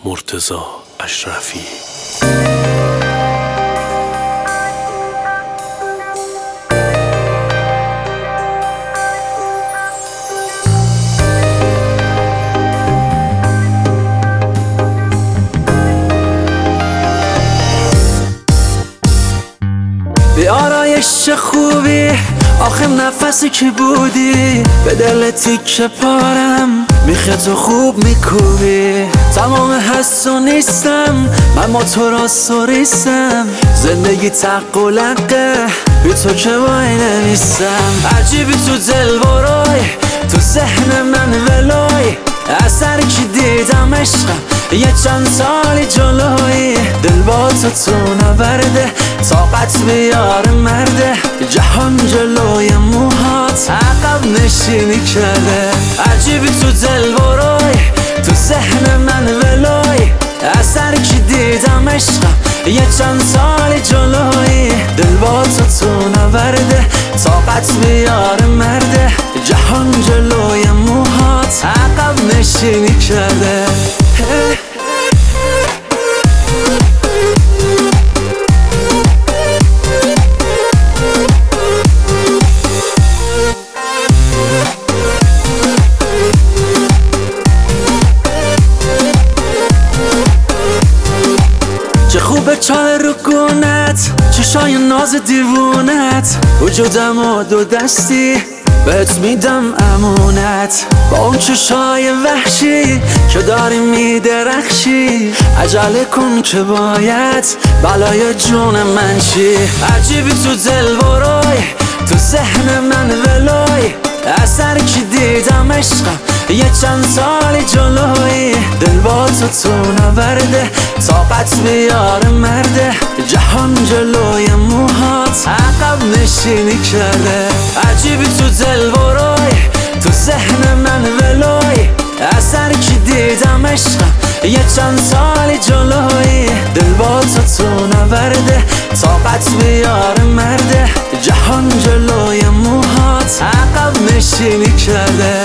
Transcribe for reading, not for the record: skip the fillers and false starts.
مرتضی اشرفی. به آرایش خوبی آخه نفسی که بودی به دل تیکه پارم میخه تو خوب میکوبی. تمام هست و نیستم من با تو را سریستم، زندگی تق و لقه بی تو که وای نمیستم. عجیبی تو دل برای تو ذهن من ولای، اثر کی دیدم عشقم یه چند سالی جلوی. دل با تو نورده طاقت بیار مرده، جهان جلوی موهات عقب نشینی کرده. عجیبی تو دل برای تو ذهن من ولای، اثر کی دیدم عشقم یه چند سالی جلوی. دل با تو نورده طاقت بیار مرده، جهان جلوی موهات عقب نشینی کرده. چه خوبه چای رو گونت، چشای ناز دیوونت، وجودم و دو دستی بهت میدم امونت. با اون چشای وحشی که داری میدرخشی، عجله کن که باید بلای جون من چی. عجیبی تو دل برای تو ذهن من ولای، اثر کی دیدم عشقم یه چند سالی جلوی. دل با تو نورده طاقت بیار مرده، جهان جلوی موهات عقب نشینی کرده. عجیبی تو دل برای تو ذهن من ولای، اثر کی دیدم عشقم یه چند سالی جلوی. دل با تو نورده طاقت بیار مرده، جهان جلوی موهات عقب نشینی کرده.